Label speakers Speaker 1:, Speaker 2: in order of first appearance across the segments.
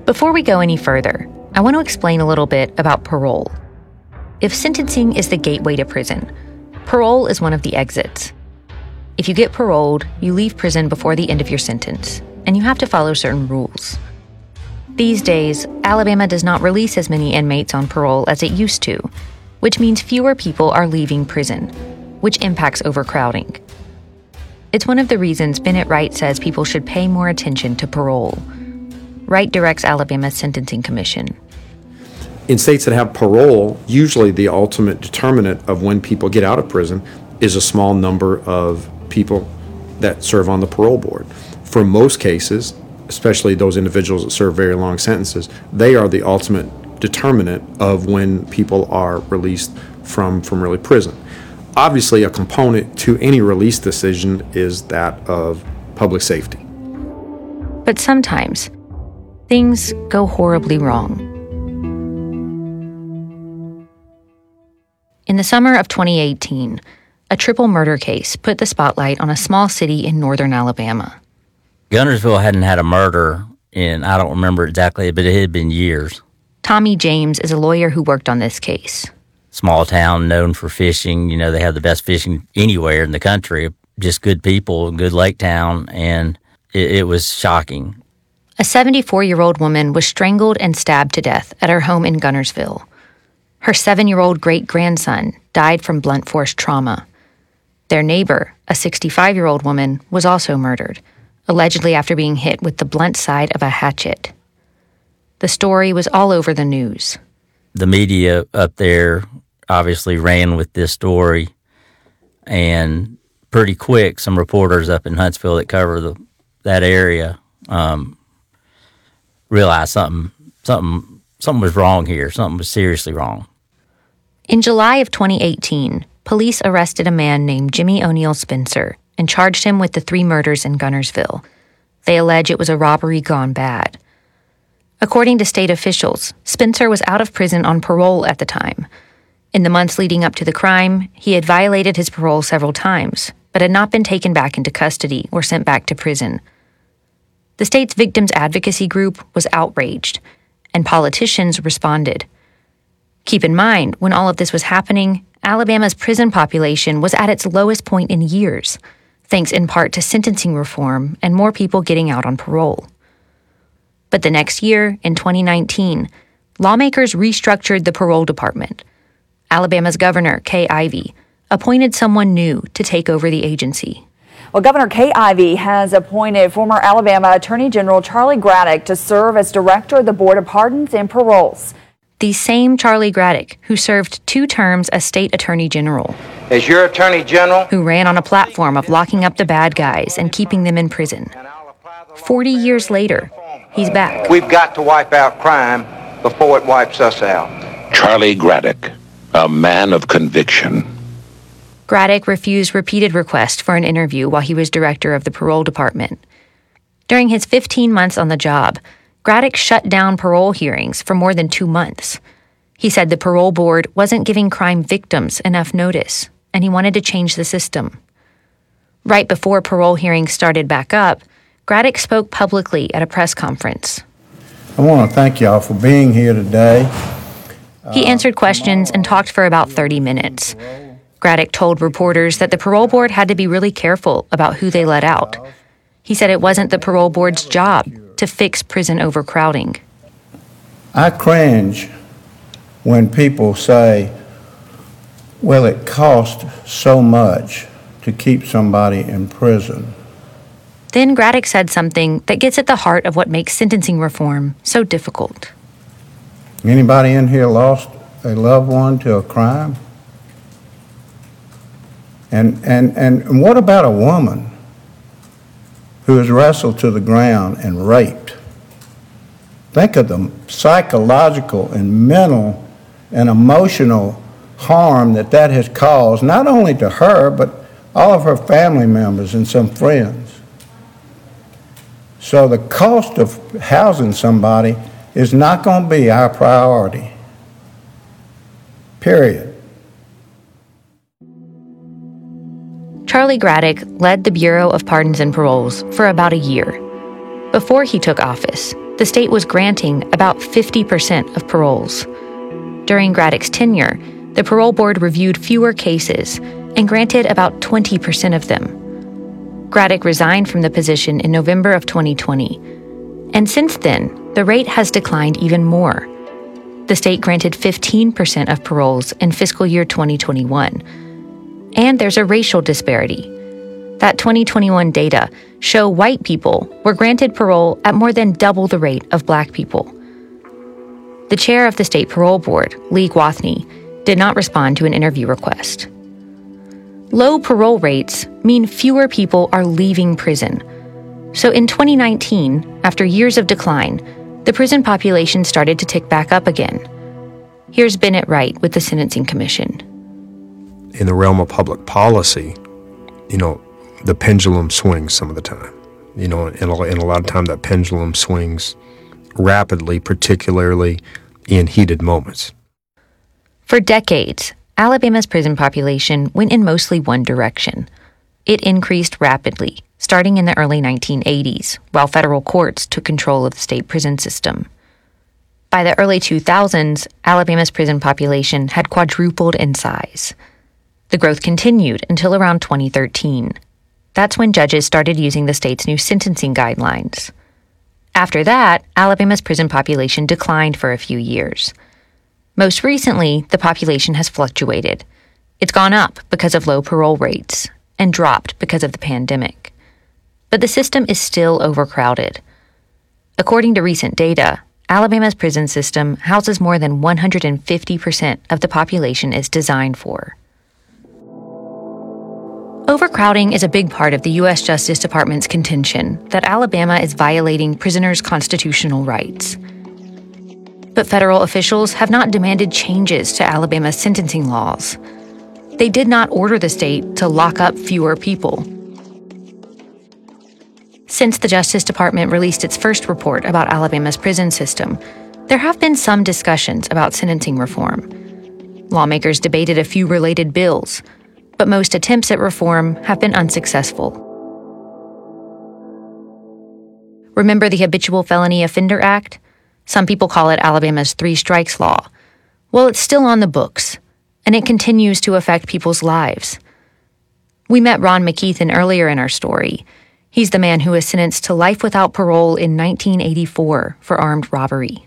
Speaker 1: Before we go any further, I want to explain a little bit about parole. If sentencing is the gateway to prison, parole is one of the exits. If you get paroled, you leave prison before the end of your sentence, and you have to follow certain rules. These days, Alabama does not release as many inmates on parole as it used to, which means fewer people are leaving prison, which impacts overcrowding. It's one of the reasons Bennett Wright says people should pay more attention to parole. Wright directs Alabama's Sentencing Commission.
Speaker 2: In states that have parole, usually the ultimate determinant of when people get out of prison is a small number of people that serve on the parole board. For most cases, especially those individuals that serve very long sentences, they are the ultimate determinant of when people are released from really prison. Obviously, a component to any release decision is that of public safety.
Speaker 1: But sometimes, things go horribly wrong. In the summer of 2018, a triple murder case put the spotlight on a small city in northern Alabama.
Speaker 3: Guntersville hadn't had a murder in, I don't remember exactly, but it had been years.
Speaker 1: Tommy James is a lawyer who worked on this case.
Speaker 3: Small town, known for fishing. You know, they have the best fishing anywhere in the country. Just good people, good lake town, and it was shocking.
Speaker 1: A 74-year-old woman was strangled and stabbed to death at her home in Guntersville. Her 7-year-old great-grandson died from blunt force trauma. Their neighbor, a 65-year-old woman, was also murdered, allegedly after being hit with the blunt side of a hatchet. The story was all over the news.
Speaker 3: The media up there obviously ran with this story, and pretty quick, some reporters up in Huntsville that cover that area realized something was wrong here. Something was seriously wrong.
Speaker 1: In July of 2018, police arrested a man named Jimmy O'Neill Spencer and charged him with the 3 murders in Guntersville. They allege it was a robbery gone bad. According to state officials, Spencer was out of prison on parole at the time. In the months leading up to the crime, he had violated his parole several times, but had not been taken back into custody or sent back to prison. The state's victims advocacy group was outraged, and politicians responded. Keep in mind, when all of this was happening, Alabama's prison population was at its lowest point in years, thanks in part to sentencing reform and more people getting out on parole. But the next year, in 2019, lawmakers restructured the parole department. Alabama's governor, Kay Ivey, appointed someone new to take over the agency.
Speaker 4: Well, Governor Kay Ivey has appointed former Alabama Attorney General Charlie Graddick to serve as director of the Board of Pardons and Paroles.
Speaker 1: The same Charlie Graddick who served 2 terms as state attorney general.
Speaker 5: As your attorney general,
Speaker 1: who ran on a platform of locking up the bad guys and keeping them in prison. 40 years later, he's back.
Speaker 5: We've got to wipe out crime before it wipes us out.
Speaker 6: Charlie Graddick, a man of conviction.
Speaker 1: Graddick refused repeated requests for an interview while he was director of the parole department. During his 15 months on the job, Graddick shut down parole hearings for more than 2 months. He said the parole board wasn't giving crime victims enough notice, and he wanted to change the system. Right before parole hearings started back up, Graddick spoke publicly at a press conference.
Speaker 7: I want to thank y'all for being here today.
Speaker 1: He answered questions and talked for about 30 minutes. Graddick told reporters that the parole board had to be really careful about who they let out. He said it wasn't the parole board's job to fix prison overcrowding.
Speaker 7: I cringe when people say, well, it costs so much to keep somebody in prison.
Speaker 1: Then Graddick said something that gets at the heart of what makes sentencing reform so difficult.
Speaker 7: Anybody in here lost a loved one to a crime? And what about a woman who is wrestled to the ground and raped? Think of the psychological and mental and emotional harm that has caused, not only to her, but all of her family members and some friends. So the cost of housing somebody is not going to be our priority. Period.
Speaker 1: Charlie Graddick led the Bureau of Pardons and Paroles for about a year. Before he took office, the state was granting about 50% of paroles. During Graddick's tenure, the parole board reviewed fewer cases and granted about 20% of them. Graddick resigned from the position in November of 2020, and since then, the rate has declined even more. The state granted 15% of paroles in fiscal year 2021. And there's a racial disparity. That 2021 data show white people were granted parole at more than double the rate of black people. The chair of the state parole board, Lee Gwathney, did not respond to an interview request. Low parole rates mean fewer people are leaving prison. So in 2019, after years of decline, the prison population started to tick back up again. Here's Bennett Wright with the Sentencing Commission.
Speaker 8: In the realm of public policy, the pendulum swings some of the time. And a lot of time that pendulum swings rapidly, particularly in heated moments.
Speaker 1: For decades, Alabama's prison population went in mostly one direction. It increased rapidly, starting in the early 1980s, while federal courts took control of the state prison system. By the early 2000s, Alabama's prison population had quadrupled in size. The growth continued until around 2013. That's when judges started using the state's new sentencing guidelines. After that, Alabama's prison population declined for a few years. Most recently, the population has fluctuated. It's gone up because of low parole rates and dropped because of the pandemic. But the system is still overcrowded. According to recent data, Alabama's prison system houses more than 150% of the population it's designed for. Overcrowding is a big part of the U.S. Justice Department's contention that Alabama is violating prisoners' constitutional rights. But federal officials have not demanded changes to Alabama's sentencing laws. They did not order the state to lock up fewer people. Since the Justice Department released its first report about Alabama's prison system, there have been some discussions about sentencing reform. Lawmakers debated a few related bills, but most attempts at reform have been unsuccessful. Remember the Habitual Felony Offender Act? Some people call it Alabama's Three Strikes Law. Well, it's still on the books, and it continues to affect people's lives. We met Ron McKeithen earlier in our story. He's the man who was sentenced to life without parole in 1984 for armed robbery.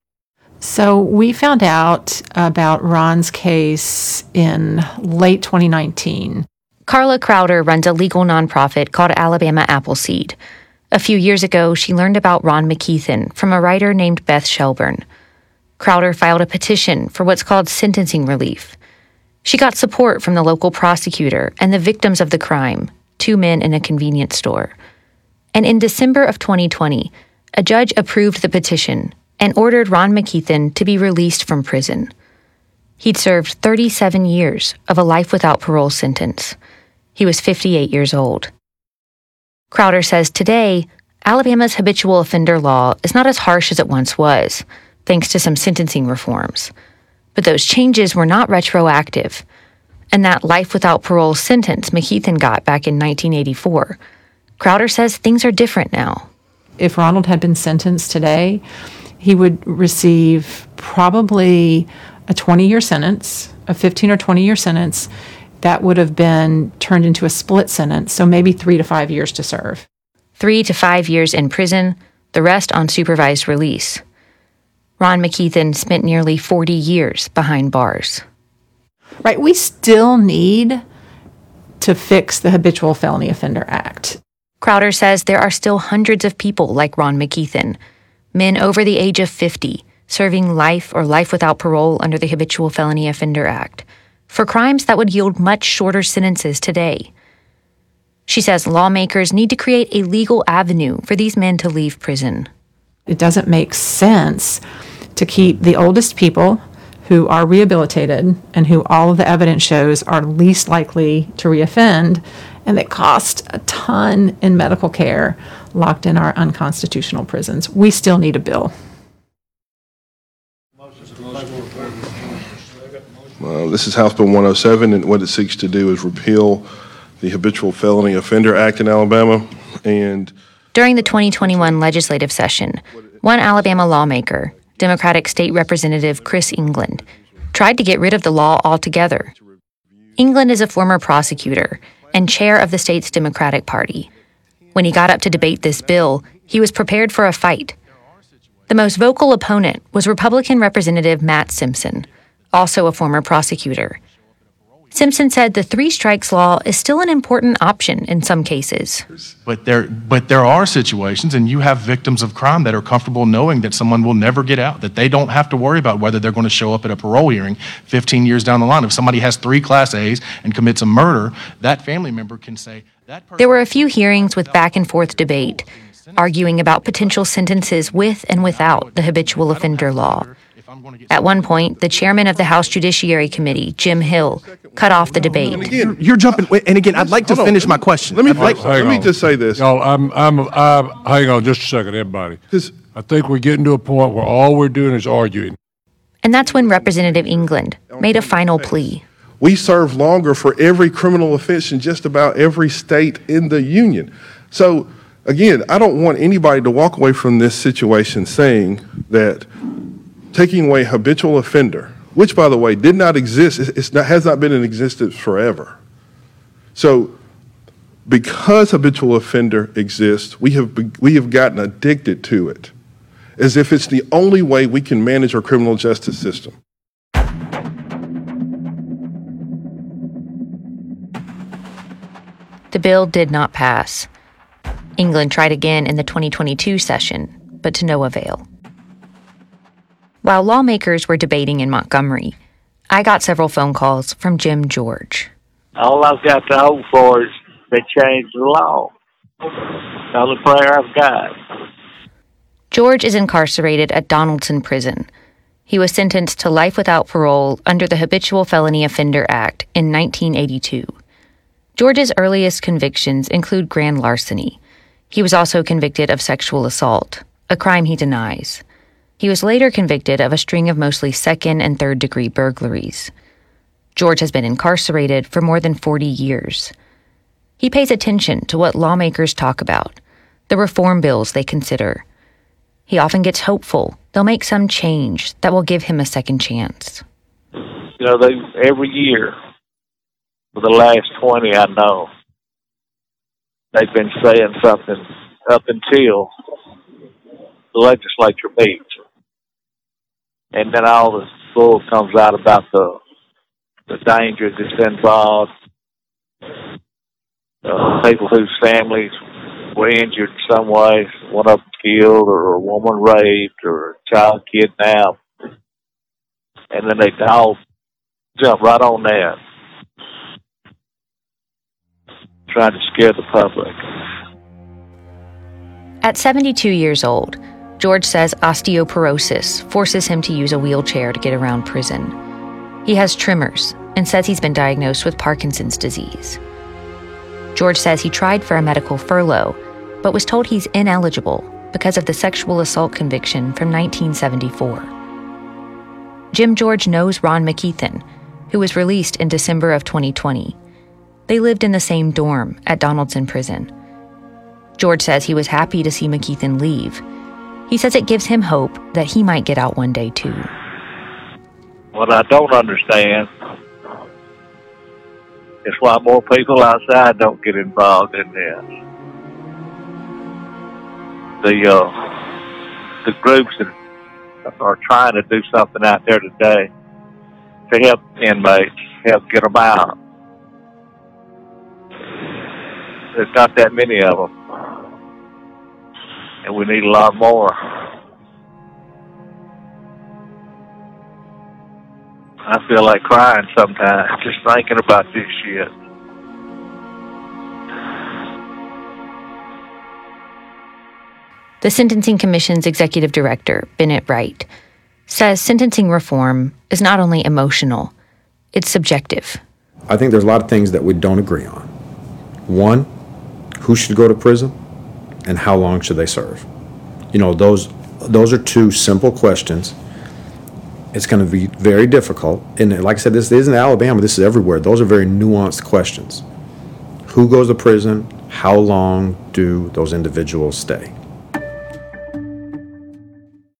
Speaker 9: So we found out about Ron's case in late 2019.
Speaker 1: Carla Crowder runs a legal nonprofit called Alabama Appleseed. A few years ago, she learned about Ron McKeithen from a writer named Beth Shelburne. Crowder filed a petition for what's called sentencing relief. She got support from the local prosecutor and the victims of the crime, 2 men in a convenience store. And in December of 2020, a judge approved the petition and ordered Ron McKeithen to be released from prison. He'd served 37 years of a life without parole sentence. He was 58 years old. Crowder says today, Alabama's habitual offender law is not as harsh as it once was, thanks to some sentencing reforms. But those changes were not retroactive. And that life without parole sentence McKeithen got back in 1984, Crowder says things are different now.
Speaker 9: If Ronald had been sentenced today, he would receive probably a 20-year sentence, a 15 or 20-year sentence that would have been turned into a split sentence, so maybe 3 to 5 years to serve.
Speaker 1: 3 to 5 years in prison, the rest on supervised release. Ron McKeithen spent nearly 40 years behind bars.
Speaker 9: Right, we still need to fix the Habitual Felony Offender Act.
Speaker 1: Crowder says there are still hundreds of people like Ron McKeithen, men over the age of 50, serving life or life without parole under the Habitual Felony Offender Act, for crimes that would yield much shorter sentences today. She says lawmakers need to create a legal avenue for these men to leave prison.
Speaker 9: It doesn't make sense to keep the oldest people who are rehabilitated and who all of the evidence shows are least likely to reoffend and that cost a ton in medical care locked in our unconstitutional prisons. We still need a bill.
Speaker 10: This is House Bill 107, and what it seeks to do is repeal the Habitual Felony Offender Act in Alabama. And
Speaker 1: during the 2021 legislative session, One Alabama lawmaker, Democratic State Representative Chris England, tried to get rid of the law altogether. England is a former prosecutor and chair of the state's Democratic Party. When he got up to debate this bill, he was prepared for a fight. The most vocal opponent was Republican Representative Matt Simpson, also a former prosecutor. Simpson said the three strikes law is still an important option in some cases.
Speaker 11: But there are situations, and you have victims of crime that are comfortable knowing that someone will never get out, that they don't have to worry about whether they're going to show up at a parole hearing 15 years down the line. If somebody has 3 Class A's and commits a murder, that family member can say, that person.
Speaker 1: There were a few hearings with back and forth debate, arguing about potential sentences with and without the habitual offender law. At one point, the chairman of the House Judiciary Committee, Jim Hill, cut off the debate.
Speaker 11: Again, you're jumping, and again, I'd like to finish my question.
Speaker 10: Let me just say this.
Speaker 12: Y'all, hang on just a second, everybody. I think we're getting to a point where all we're doing is arguing.
Speaker 1: And that's when Representative England made a final plea.
Speaker 10: We serve longer for every criminal offense in just about every state in the union. So, again, I don't want anybody to walk away from this situation saying that taking away habitual offender, which, by the way, did not exist, has not been in existence forever. So because habitual offender exists, we have gotten addicted to it, as if it's the only way we can manage our criminal justice system.
Speaker 1: The bill did not pass. England tried again in the 2022 session, but to no avail. While lawmakers were debating in Montgomery, I got several phone calls from Jim George.
Speaker 13: All I've got to hope for is they change the law. That's the only prayer I've got.
Speaker 1: George is incarcerated at Donaldson Prison. He was sentenced to life without parole under the Habitual Felony Offender Act in 1982. George's earliest convictions include grand larceny. He was also convicted of sexual assault, a crime he denies. He was later convicted of a string of mostly second- and third-degree burglaries. George has been incarcerated for more than 40 years. He pays attention to what lawmakers talk about, the reform bills they consider. He often gets hopeful they'll make some change that will give him a second chance.
Speaker 13: You know, every year for the last 20, I know, they've been saying something up until the legislature meets. And then all this bull comes out about the danger that's involved. People whose families were injured in some way, one of them killed, or a woman raped, or a child kidnapped. And then they all jump right on that, trying to scare the public.
Speaker 1: At 72 years old, George says osteoporosis forces him to use a wheelchair to get around prison. He has tremors and says he's been diagnosed with Parkinson's disease. George says he tried for a medical furlough, but was told he's ineligible because of the sexual assault conviction from 1974. Jim George knows Ron McKeithen, who was released in December of 2020. They lived in the same dorm at Donaldson Prison. George says he was happy to see McKeithen leave. He says it gives him hope that he might get out one day, too.
Speaker 13: What I don't understand is why more people outside don't get involved in this. The groups that are trying to do something out there today to help inmates, help get them out. There's not that many of them. And we need a lot more. I feel like crying sometimes just thinking about this shit.
Speaker 1: The Sentencing Commission's executive director, Bennett Wright, says sentencing reform is not only emotional, it's subjective.
Speaker 2: I think there's a lot of things that we don't agree on. One, who should go to prison and how long should they serve? You know, those are two simple questions. It's going to be very difficult. And like I said, this isn't Alabama, this is everywhere. Those are very nuanced questions. Who goes to prison? How long do those individuals stay?